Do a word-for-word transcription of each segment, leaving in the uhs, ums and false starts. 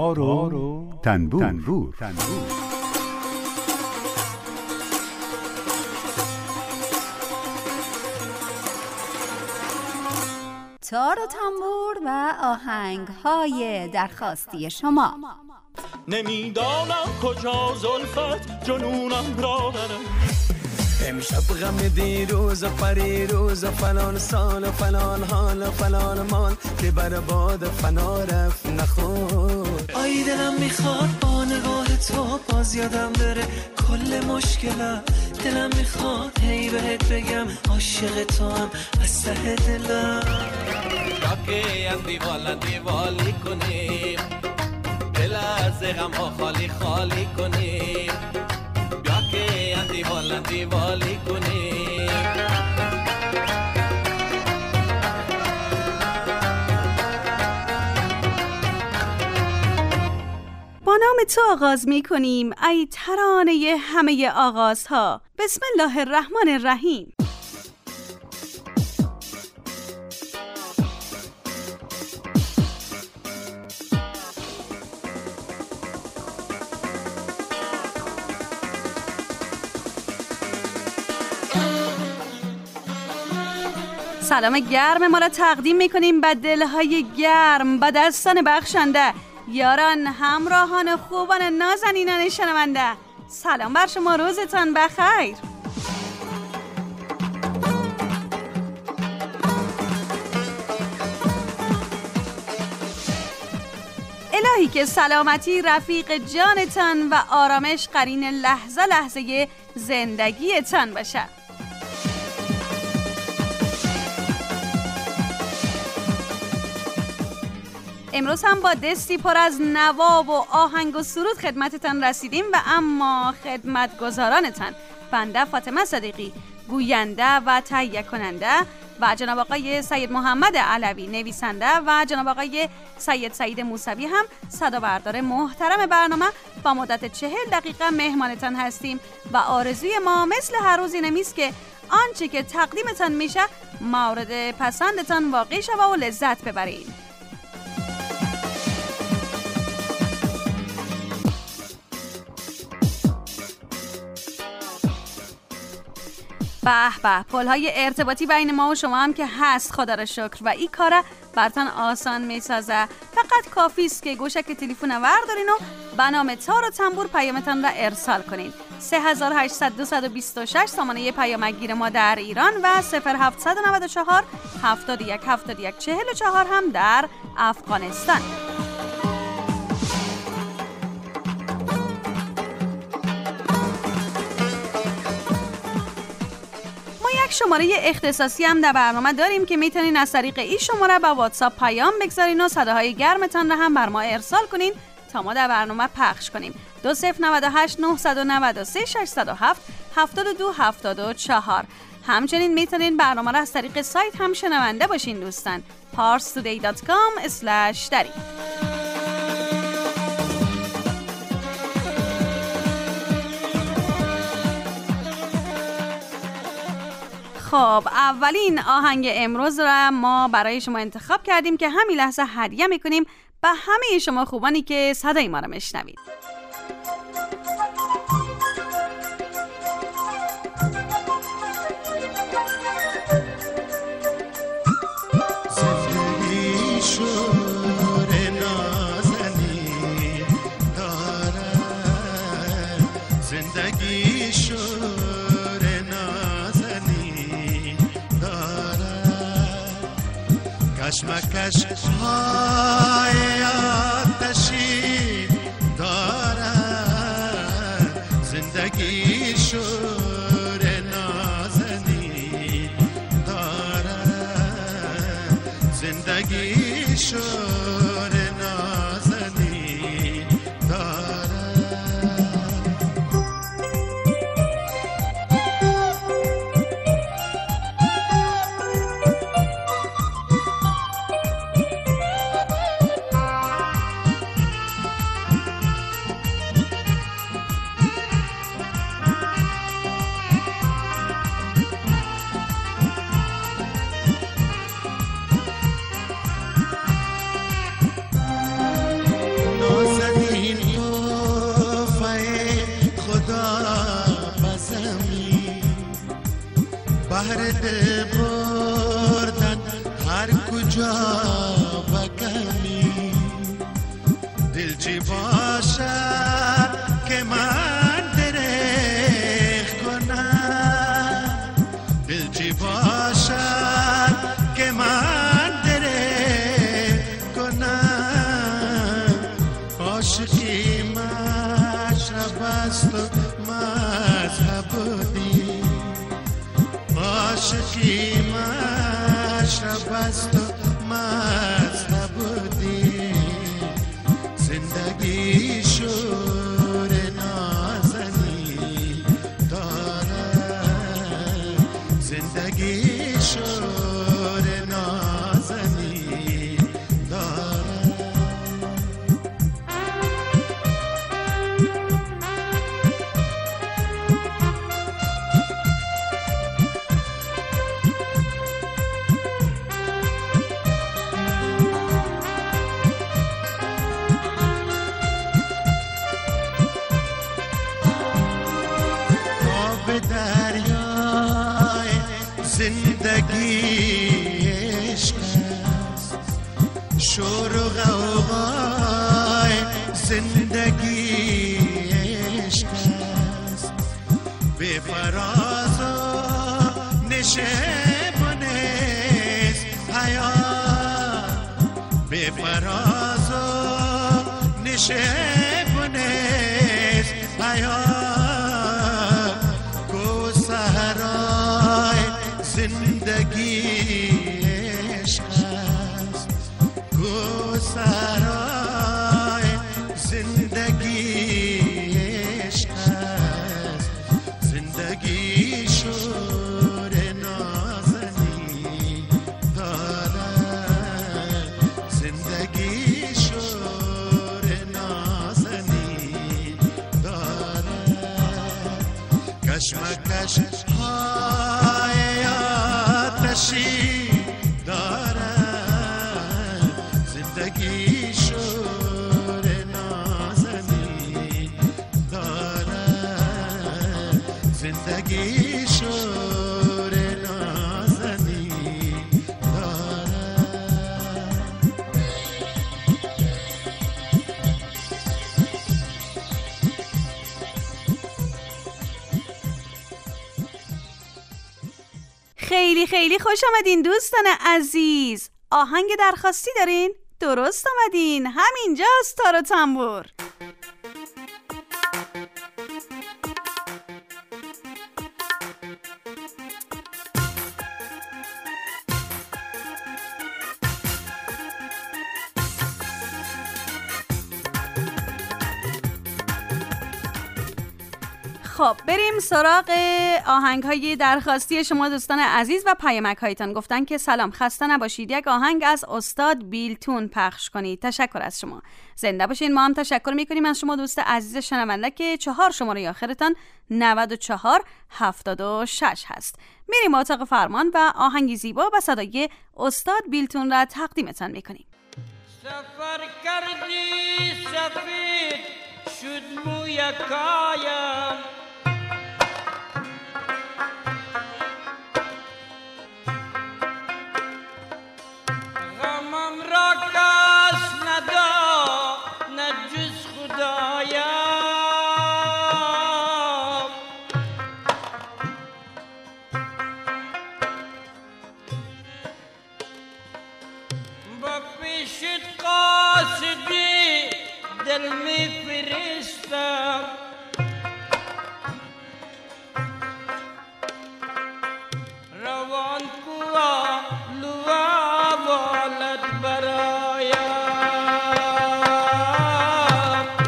تار و تنبور, تنبور. تنبور. تار و تنبور و آهنگ‌های درخواستی شما. نمیدانم کجا زلفت جنونم را برم، امشب غم دیروز و پریروز و فلان سال و فلان حال و فلان مال که بر باد فنا رفت نخور. آی دلم میخواد با نگاه تو باز یادم بره کل مشکلم، دلم میخواد هی بهت بگم عاشق تو هم از ته دلم. راکه هم دیوالا دیوالی کنیم، دل از غم ها خالی خالی کنیم، راکه هم دیوالا دیوالی کنیم. با نام تو آغاز می کنیم ای ترانه همه آغازها. بسم الله الرحمن الرحیم. سلام گرم ما را تقدیم میکنیم به دلهای گرم، به دستان بخشنده، یاران، همراهان، خوبان، نازنینان شنونده. سلام بر شما، روزتان بخیر. الهی که سلامتی رفیق جانتان و آرامش قرین لحظه لحظه زندگیتان باشه. امروز هم با دستی پر از نواب و آهنگ و سرود خدمتتان رسیدیم و اما خدمتگزارانتان بنده فاطمه صدیقی، گوینده و تهیه کننده، و جناب آقای سید محمد علوی نویسنده و جناب آقای سید سعید موسوی هم صدابردار محترم برنامه با مدت چهل دقیقه مهمانتان هستیم و آرزوی ما مثل هر روز اینه میست که آنچه که تقدیمتان میشه مورد پسندتان واقع شوه و لذت ببرید. به به، پل‌های ارتباطی بین ما و شما هم که هست خدا را شکر و این کار براتون آسان میسازه. فقط کافی است که گوشک تلفن وردارین و به نام تار و تنبور پیامتان را ارسال کنین. سه هزار و هشتصد و بیست و شش سامانه پیامگیر ما در ایران و صفر هفتصد و نود و چهار هفتاد و یک هفتاد و یک چهل و چهار هم در افغانستان. شماره اختصاصی هم در برنامه داریم که میتونین از طریق این شماره با واتساپ پیام بگذارین و صداهای گرمتان را هم بر ما ارسال کنین تا ما در برنامه پخش کنیم. دو صفر نود و هشت نهصد و نود و سه ششصد و هفت هفتاد و دو هفتاد و چهار. همچنین میتونین برنامه را از طریق سایت هم شنونده باشین دوستان. پارس تودی دات کام اسلش دری. خب اولین آهنگ امروز را ما برای شما انتخاب کردیم که همین لحظه هدیه میکنیم به همه شما خوبانی که صدای ما را میشنوید. کشمکش های آتشی دارد، زندگی شور نازنین دارد، زندگی شور نازنین دارد. بهر دل بردن هر کجا بگمی دل چی باشد که من درخ کنم دل چی باشد که من درخ کنم عاشقی مشرب است و مذهب دی عاشقی مشرب است و مذهب دی زندگی شور نازنی دارد زندگی شور نازنی دارد دریای زندگی عشق است شور و غوغای زندگی عشق است به فراز و نشیب نیست حیات به فراز و نشیب نیست حیات زندگی عشق است گوسرای زندگی عشق است زندگی شور نازنی دارد زندگی شور نازنی دارد کشمکش دارد زندگی شور نازنی دارد زندگی شور نازنی دارد خیلی خیلی خوش آمدین دوستان عزیز. آهنگ درخواستی دارین؟ درست آمدین، همینجاست تار و تنبور. خب بریم سراغ آهنگ های درخواستی شما دوستان عزیز و پیامک هایتان. گفتن که سلام، خسته نباشید، یک آهنگ از استاد بیلتون پخش کنید. تشکر از شما، زنده باشین. ما هم تشکر میکنیم از شما دوست عزیز شنونده که چهار شماره آخرتان نود و چهار هفتاد و شش هست. میریم اتاق فرمان و آهنگی زیبا و صدای استاد بیلتون را تقدیمتان میکنیم. سفر کردی سفید شد موی کایم غمم را کس نداد نه جز خدایم با پیشت قاصدی دل می فرستم روان کوا لوا والد برایم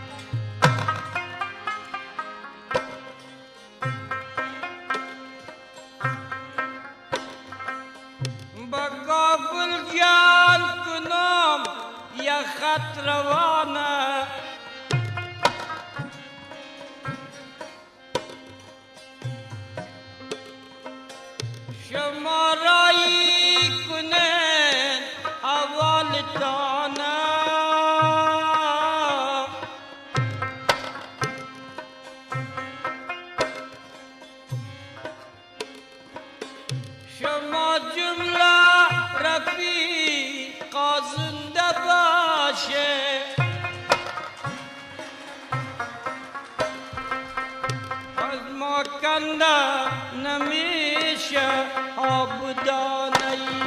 با کابل جان کنم یا خط روانه شمارایی کنن حوالتانه شما جمله رفیق زنده باشه از ما کنده نمیشه آبدانه‌ای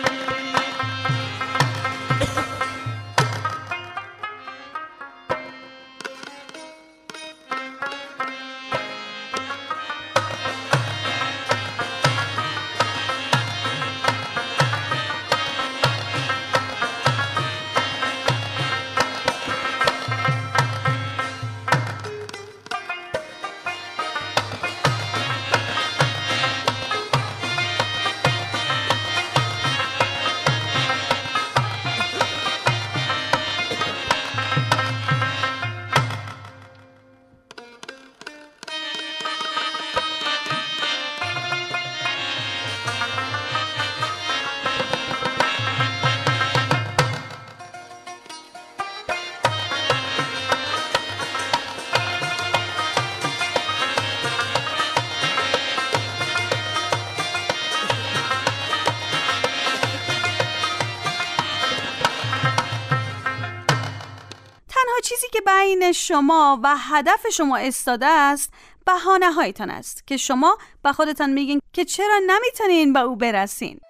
چیزی که بین شما و هدف شما استاده است بهانه هایتان است که شما به خودتان میگین که چرا نمیتونین به او برسین.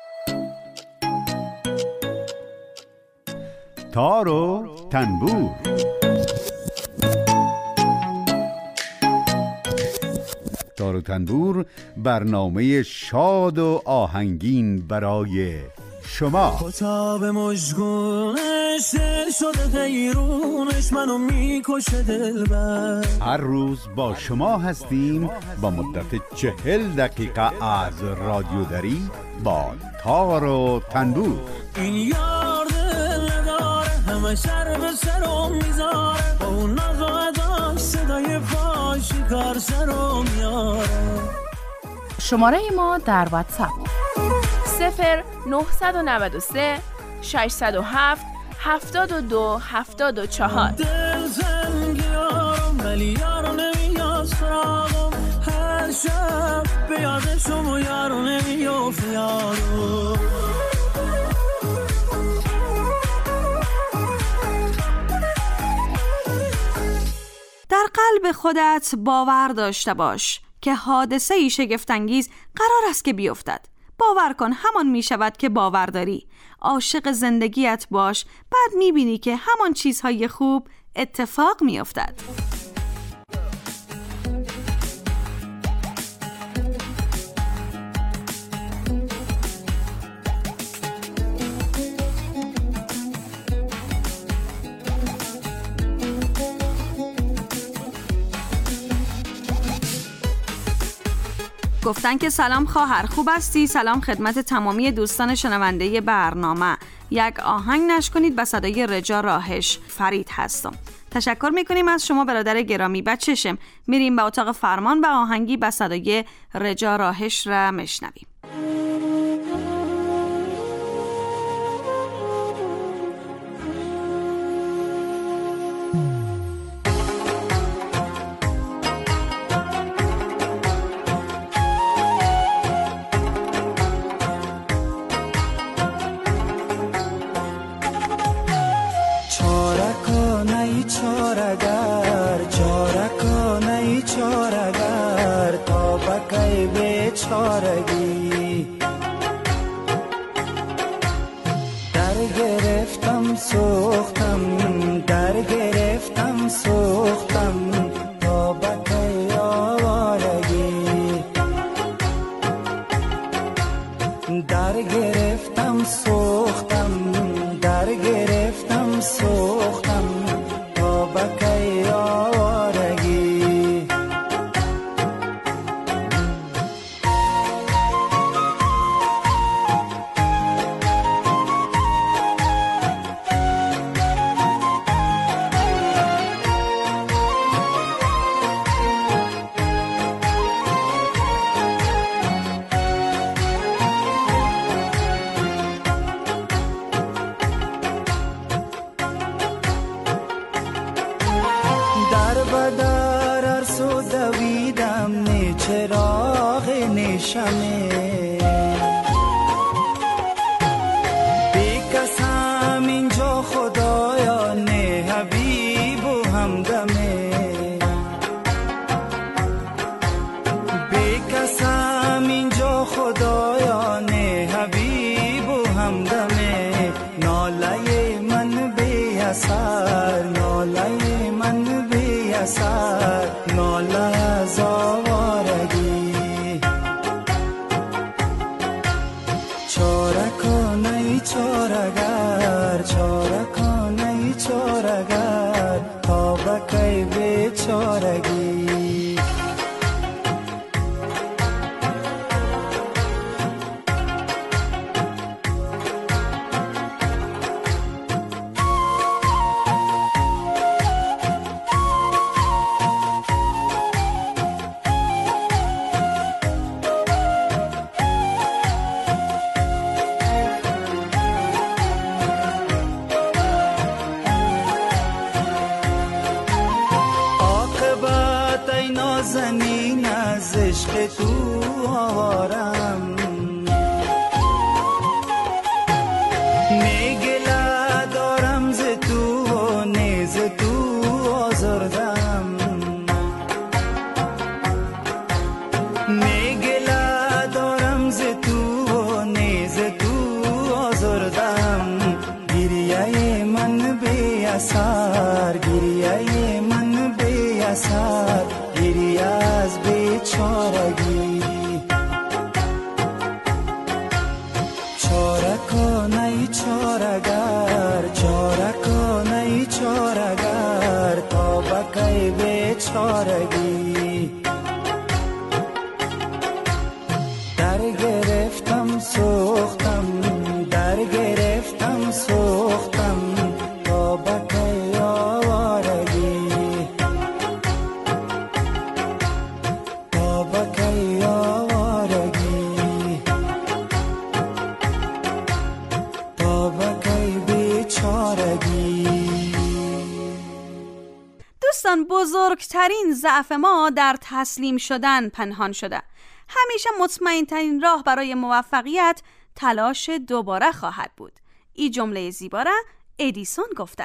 تار و تنبور. تار و تنبور برنامه شاد و آهنگین برای شما. خطاب مشگونش دل شده غیرونش منو میکشه دلبر. هر روز با شما هستیم با مدت چهل دقیقه از رادیو دری با تار و تنبور. این یار دل نداره همه سر به سرم میذاره با اون ناز و اداش صدای پاشی کار سرم میاره. شماره ما در واتساپ صفر نهصد و نود و سه ششصد و هفت هفتاد و دو هفتاد و چهار. دل زنگیارم ولی یارو نمیاد سراغم، هر شب به یاد شما یارو نمیافت یارو. در قلب خودت باور داشته باش که حادثه‌ای شگفت‌انگیز قرار است که بیفتد. باور کن همان می شود که باور داری. عاشق زندگیت باش، بعد می بینی که همان چیزهای خوب اتفاق می افتد. گفتن که سلام خواهر، خوب هستی؟ سلام خدمت تمامی دوستان شنونده برنامه. یک آهنگ نشکنید به صدای رجا راهش. فرید هستم. تشکر میکنیم از شما برادر گرامی. بچشم میریم به اتاق فرمان و آهنگی به صدای رجا راهش را مشنویم. چارگر چارکانه چارگر تا بکی بیچارگی در گرفتم سوختم در گرفتم سوختم تا بکی آوارگی در گرفتم سوختم در گرفتم سوختم بکی آوارگی چراغ نشمه آوارم میگله دارم ز تو و نیز تو آزردم میگله دارم ز تو و نیز تو آزردم گریه من بی اثر گریه من بی اثر گریه از بیچارگی چاره کنه چارگر چاره کنه چارگر تا بکی بیچارگی در گرفتم سوختم در گرفتم سوختم تا بکی آوارگی تا بکی آوارگی تا بکی بیچارگی. دوستان، بزرگترین ضعف ما در تسلیم شدن پنهان شده. همیشه مطمئن ترین راه برای موفقیت تلاش دوباره خواهد بود. این جمله زیبا را ادیسون گفته.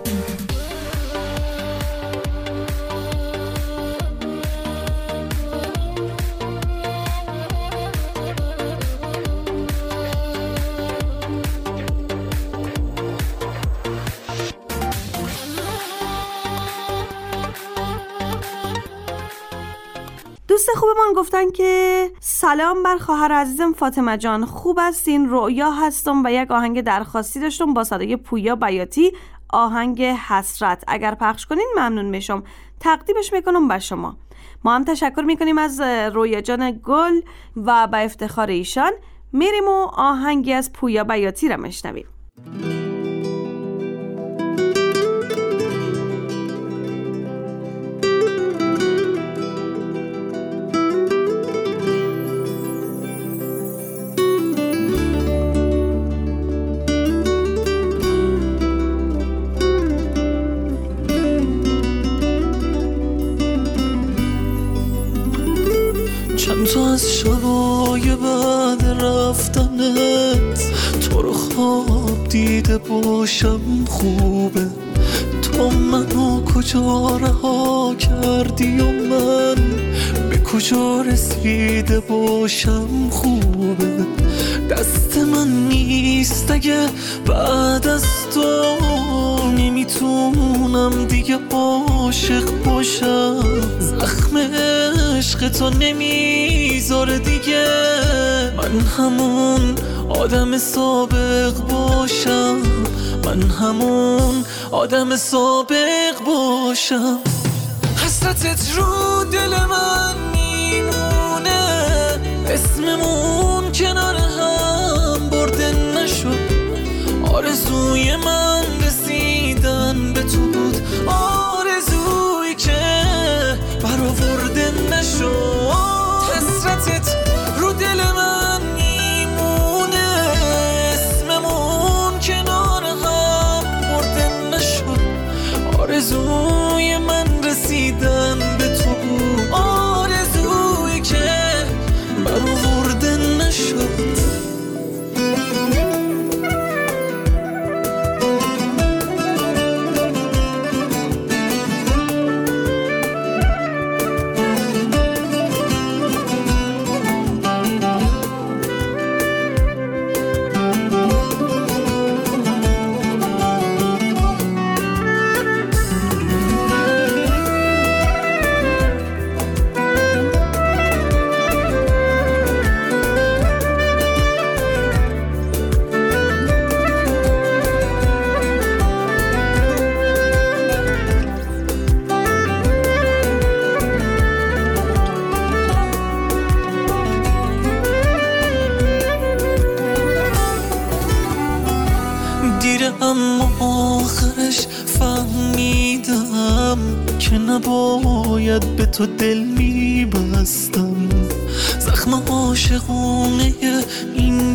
دوست خوبمان گفتن که سلام بر خواهر عزیزم فاطمه جان، خوب هستین؟ رؤیا هستم و یک آهنگ درخواستی داشتم با صدای پویا بیاتی، آهنگ حسرت. اگر پخش کنین ممنون میشم، تقدیمش میکنم به شما. ما هم تشکر میکنیم از رؤیا جان گل و به افتخار ایشان میریم و آهنگی از پویا بیاتی را میشنویم. تو از شبای بعد رفتنت تو رو خواب دیده باشم خوبه، تو منو کجا رها کردی و من به کجا رسیده باشم خوبه. دست من نیست اگه بعد از تو نمیتونم دیگه عاشق باشم، زخم عشق تو نمیذاره دیگه من همون آدم سابق باشم، من همون آدم سابق باشم. حسرتت رو دل من میمونه، اسممون کنار هم برده نشد، آرزوی من رسیدن به تو بود، آرزویی که برآورده نشد. حسرتت رو دل من میمونه، اسممون کنار هم برده نشد، آرزوی من رسیدن به تو بود، آرزویی که برآورده نشد. اما آخرش فهمیدم که نباید به تو دل میبستم، زخم عاشقونه این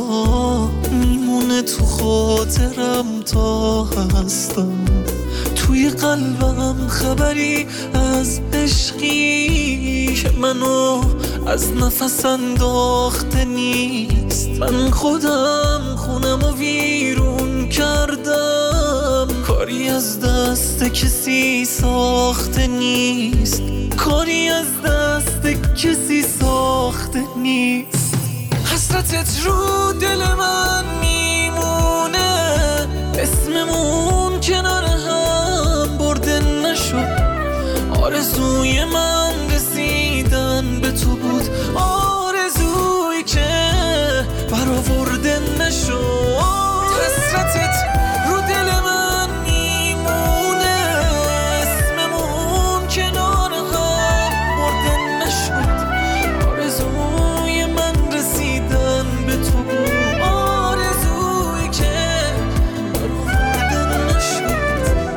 سالا میمونه تو خاطرم تا هستم. تو توی قلبم خبری از عشقی که منو از نفس انداخته نیست. من خودم خونم و ویرون کردم، کاری از دست کسی ساخته نیست، کاری از دست کسی ساخته نیست. حسرتت رو دل من میمونه، اسممون کنار هم برده نشد. آرزوی من رسیدن به تو بود، آرزویی که برآورده نشد. حسرتت رو دل من میمونه، اسممون کنار هم برده نشد. آرزوی من رسیدن به تو بود، آرزویی که برآورده نشد.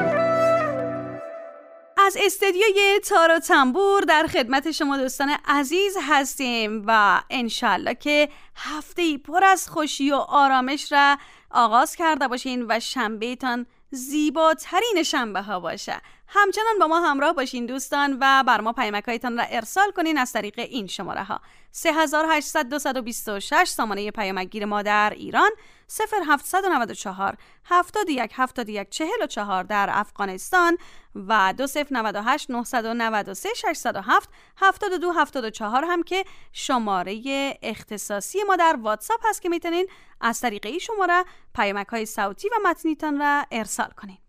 از استدیوی تار و تنبور در خدمت شما دوستان عزیز هستیم و انشالله که هفته‌ای پر از خوشی و آرامش را آغاز کرده باشین و شنبهتان زیباترین شنبه ها باشه. همچنان با ما همراه باشین دوستان و بر ما پیامک‌هایتان را ارسال کنین از طریق این شماره ها: سه هشت صفر صفر دو دو شش سامانه پیامک‌گیر ما در ایران، صفر هفت نه چهار هفت یک هفت یک چهار چهار در افغانستان و دو صفر نه هشت نه نه سه شش صفر هفت هفت دو هفت چهار هم که شماره اختصاصی ما در واتساپ هست که میتونین از طریق این شماره پیامک‌های صوتی و متنیتان را ارسال کنین.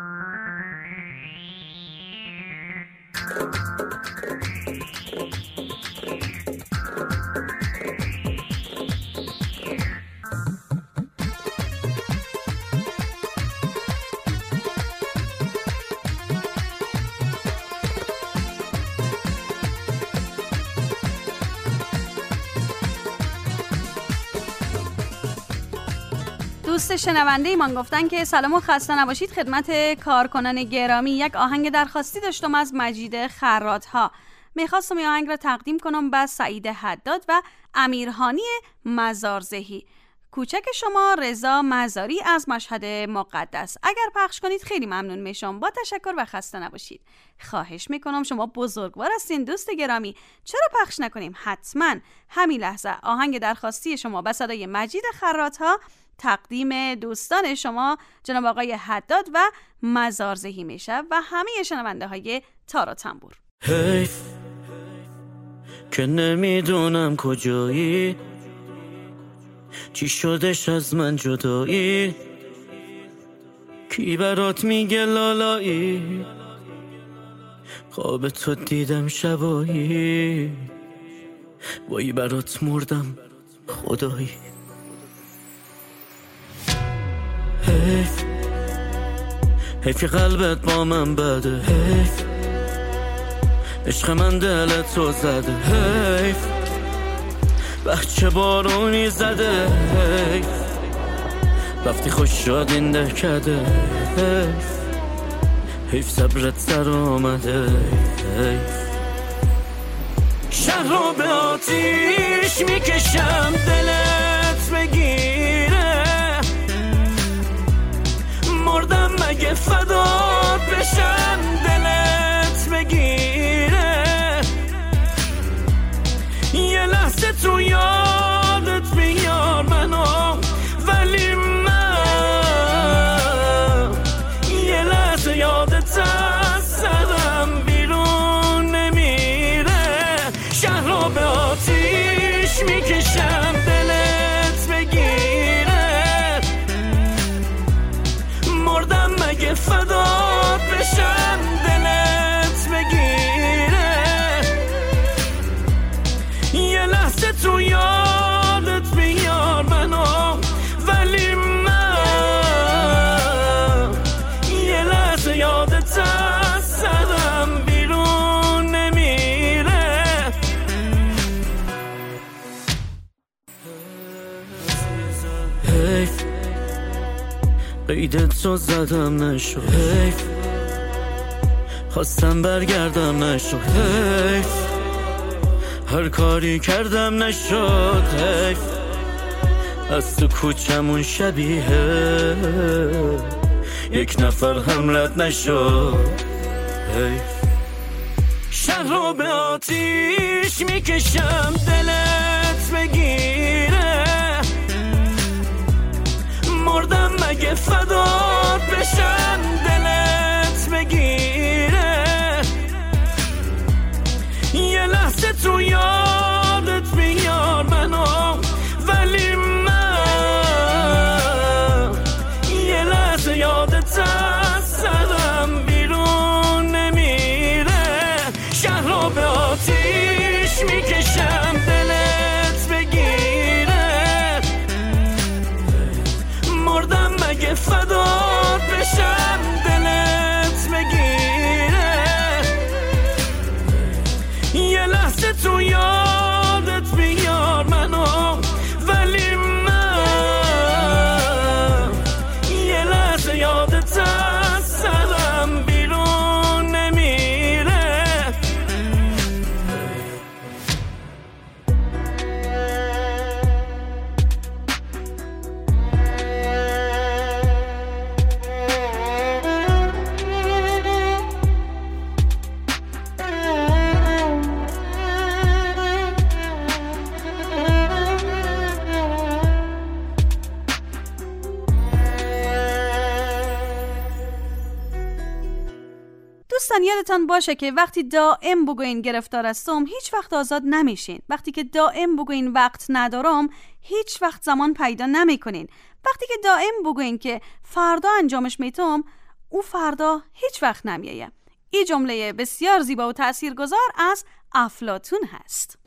دوست شنونده ایمان گفتن که سلام و خسته نباشید خدمت کارکنان گرامی. یک آهنگ درخواستی داشتم از مجید خرات‌ها. میخواستم این آهنگ را تقدیم کنم به سعید حداد و امیرهانی مزارزهی. کوچک شما رضا مزاری از مشهد مقدس. اگر پخش کنید خیلی ممنون میشم. با تشکر و خسته نباشید. خواهش میکنم، شما بزرگوار هستین دوست گرامی، چرا پخش نکنیم؟ حتما همین لحظه آهنگ درخواستی شما به صدای مجید خرات‌ها تقدیم دوستان شما جناب آقای حداد و مزارزهی میشه و همه شنونده های تار و تنبور. حیف که نمیدونم کجایی، چی شدش از من جدایی، کی برات میگه لالایی، خواب تو دیدم شبایی، وای برات مردم خدایی. حیف حیف قلبت با من بده، حیف عشق من دلت تو زده، حیف بچه بارونی زده، حیف رفتی خوش شد این دهکده، حیف حیف صبرت سر آمده، حیف شهر رو به آتیش میکشم دلت بگیره، مردم مگه فدات بشم دلت بگیره، یه لحظه تو یادت بیار منو، ولی من یه لحظه یادت از سرم بیرون نمیره، شهر رو به آتیش میکشم دلت بگیره، مردم مگه فدات بشم دلت بگیره، یه لحظه تو یادت بیار منو، ولی من یه لحظه یادت از سرم بیرون نمیره. حیف قیدت رو زدم نشو، حیف خواستم برگردم نشو، حیف هر کاری کردم نشد، حیف از تو کوچمون شبیه یک نفر هم رد نشد. شهر رو به آتیش میکشم دلت بگیره، مردم مگه فدات بشم دلت بگیره. یه لحظه تو یادت بیار منو، ولی من یه لحظه یادت از سرم بیرون نمیره. شهر رو به آتیش میکشم دلت بگیره، مردم مگه فدات بشم دلت بگیره. یه لحظه تو یادت بیار منو، ولی من یه لحظه یادت از سرم بیرون نمیره. دوستان یادتان باشه که وقتی دائم بگوین گرفتار هستم هیچ وقت آزاد نمیشین. وقتی که دائم بگوین وقت ندارم هیچ وقت زمان پیدا نمیکنین. وقتی که دائم بگوین که فردا انجامش میتم، او فردا هیچ وقت نمیایه. این جمله بسیار زیبا و تاثیرگذار از افلاطون هست.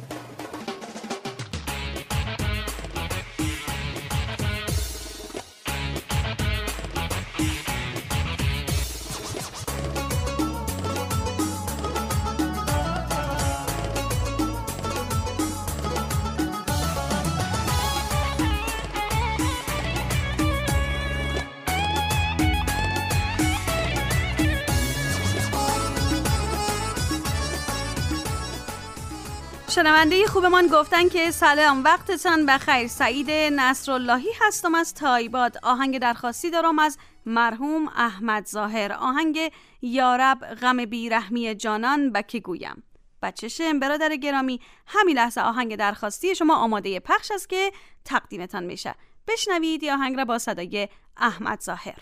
شنونده خوبمان گفتن که سلام، وقتتان بخیر. سعید نصراللهی هستم از تایباد. آهنگ درخواستی دارم از مرحوم احمد ظاهر، آهنگ یارب غم بیرحمی جانان بکی گویم. بچه‌شم برادر گرامی، همین لحظه آهنگ درخواستی شما آماده پخش است که تقدیمتان میشه. بشنوید یا آهنگ را با صدای احمد ظاهر.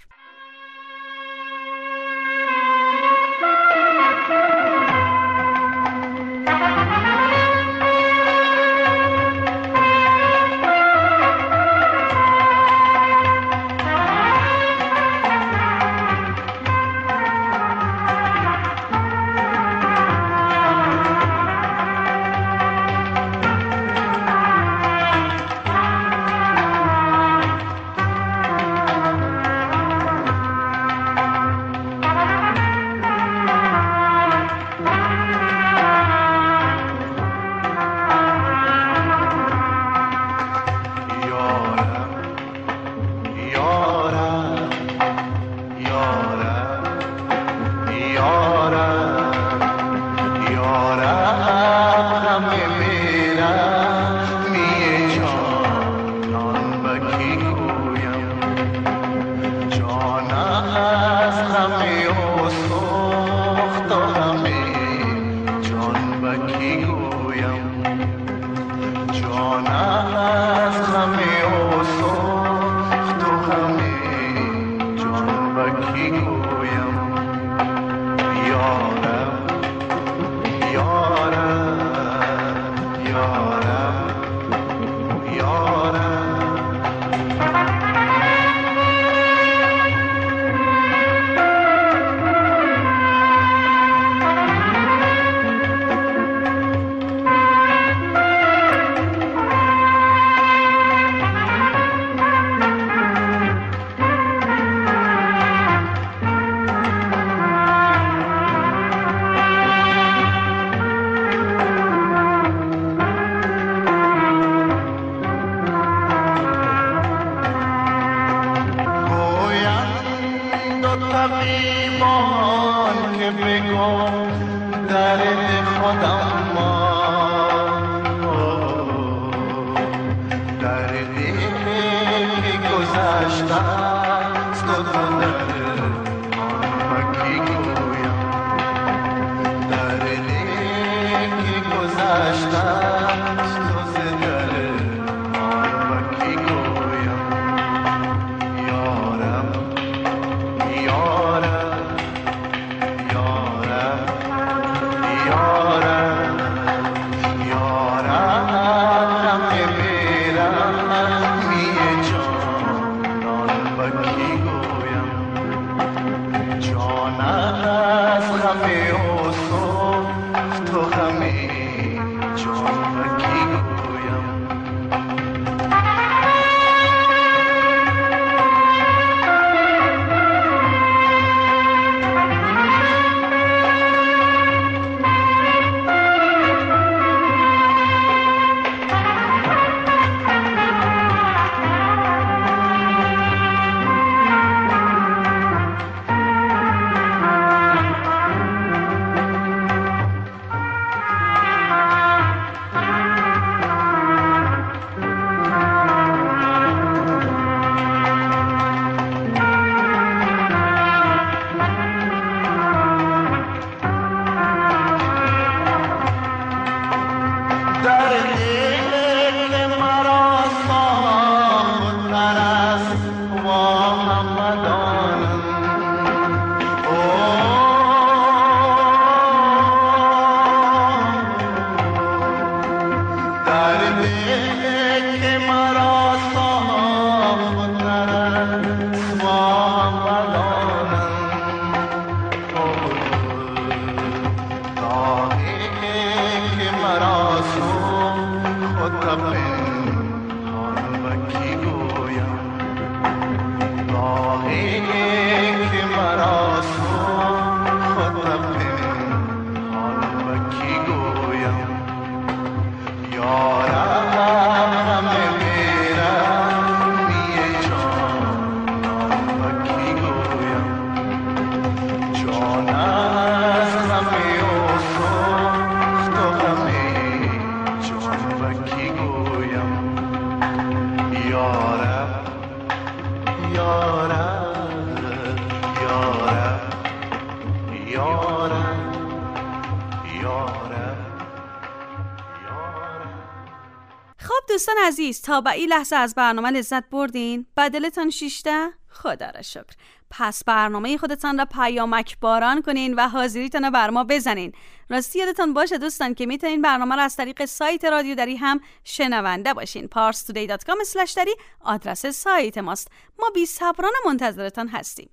دوستان عزیز، تا به این لحظه از برنامه لذت بردین؟ بدلتان شیشته؟ خدا را شکر. پس برنامه خودتان را پیامک باران کنین و حاضریتان را بر ما بزنین. راستی یادتان باشه دوستان که میتونین برنامه را از طریق سایت رادیو دری هم شنونده باشین. پارس تودی دات کام اسلش دری آدرس سایت ماست. ما بی صبرانه منتظرتان هستیم.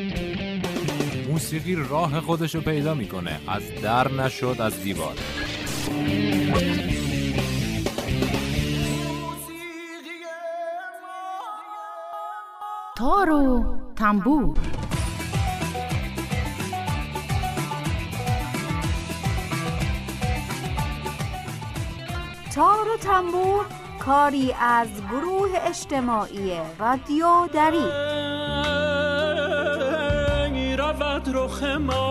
موسیقی راه خودشو پیدا میکنه، از در نشد از دیوار. تار و تنبور. تار و تنبور کاری از گروه اجتماعی رادیو دری. رود رخ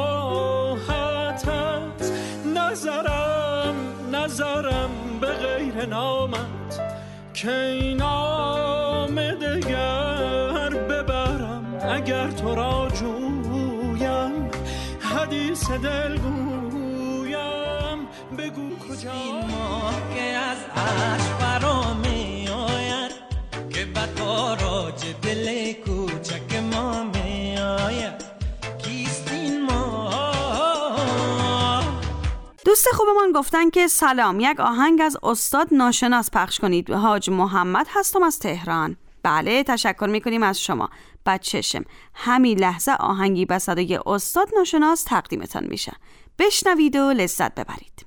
ماهتت، نظرم نظرم به غیر نامت، که این نام دگر ببرم اگر تو را جویم، حدیث دل گویم بگو کجا. این ماه که از عشق برا می آید، که به تاراج دل کوچک ما می آید. دوست خوبمان گفتن که سلام، یک آهنگ از استاد ناشناس پخش کنید. حاج محمد هستم از تهران. بله، تشکر میکنیم از شما. بچشم همین لحظه آهنگی به صدای استاد ناشناس تقدیمتان میشه. بشنوید و لذت ببرید.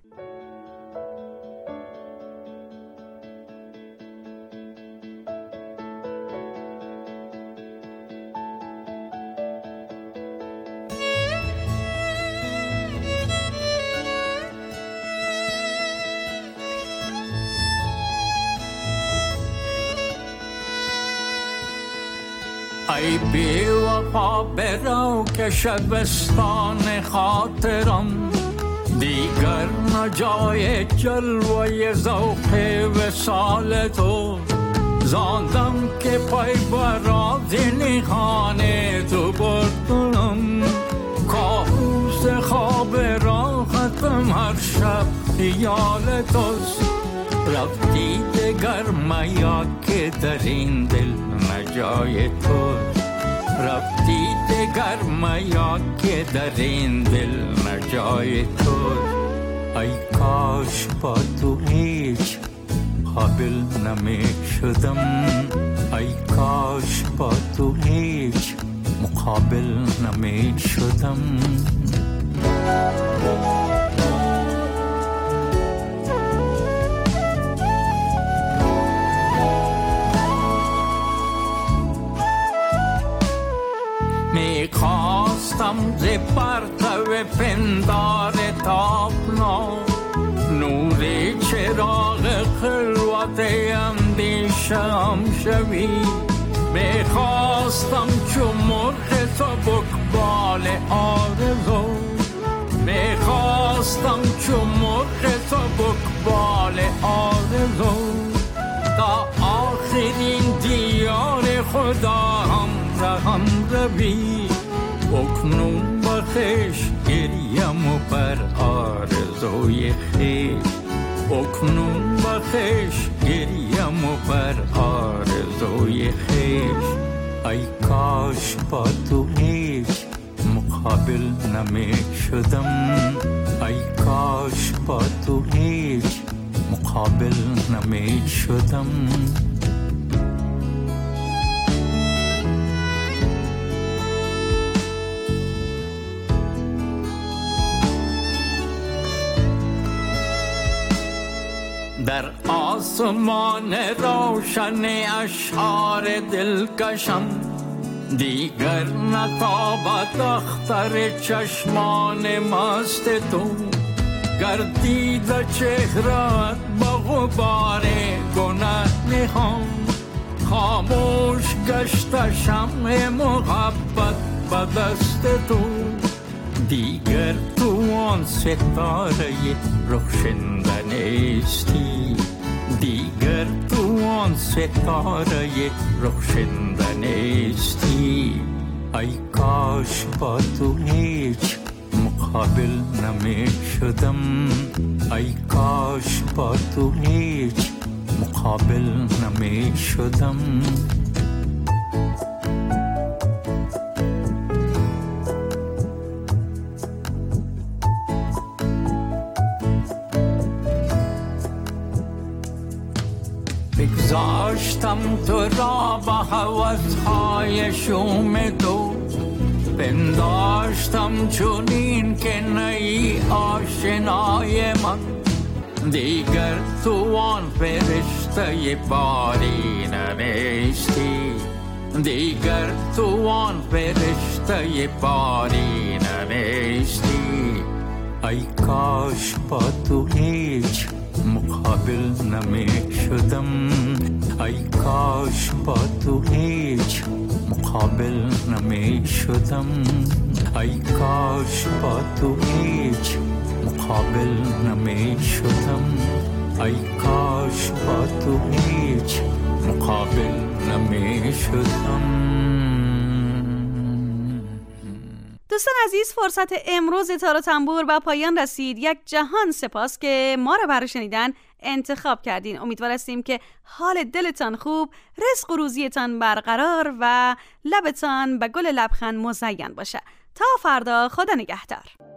ای بی وفا برو که شبستان خاطرم، دیگر نجای جلوه ذوق وصال تو، زادم که پای برات نیخانه تو بردم کابوس خواب راحتم هر شب خیال توست رفتی دگر میا که در این دل نجای توست رفتی دگر میا که در این دل نجای توست ای کاش با تو هیچ قابل نمی شدم ای کاش با تو هیچ مقابل نمی شدم می خواستم ز پرتو پندار تابنا نور چراغ خلوت اندیشم شوی می خواستم چو مرغ سبک بال آرزو می خواستم چو مرغ سبک بال آرزو تا آخرین دیار خدا هم رهم روی اکنون بخش گریم و بر آرزوی خیش اکنون بخش گریم و بر آرزوی خیش ای کاش با تو هیچ مقابل نمی شدم ای کاش با تو هیچ مقابل نمی شدم در آسمان روشن اشعار دلکشم دیگر نتابد اختر چشمان مست تو گردید چهرت با غبار گناه نهان خاموش گشت شمع محبت به دست تو دیگر تو آن ستاره روشنده نیستی دیگر تو آن ستاره روشنده نیستی ای کاش با تو هیچ مقابل نمی شدم ای کاش با تو هیچ مقابل نمی شدم بگذاشتم تو را با هوس‌های شوم تو پنداشتم چونین که نی آشنای من دیگر تو آن فرشته بارین نیستی دیگر تو آن فرشته بارین نیستی ای کاش با تو هیچ مقابل نمی شدم ای کاش با تو هیچ مقابل نمی شدم ای کاش با تو هیچ مقابل نمی شدم ای کاش با تو هیچ مقابل نمی شدم دوستان عزیز فرصت امروز تار و تنبور و پایان رسید. یک جهان سپاس که ما را برای شنیدن انتخاب کردین. امیدوار هستیم که حال دلتان خوب، رزق و روزیتان برقرار و لبتان به گل لبخند مزین باشه. تا فردا، خدا نگهدار.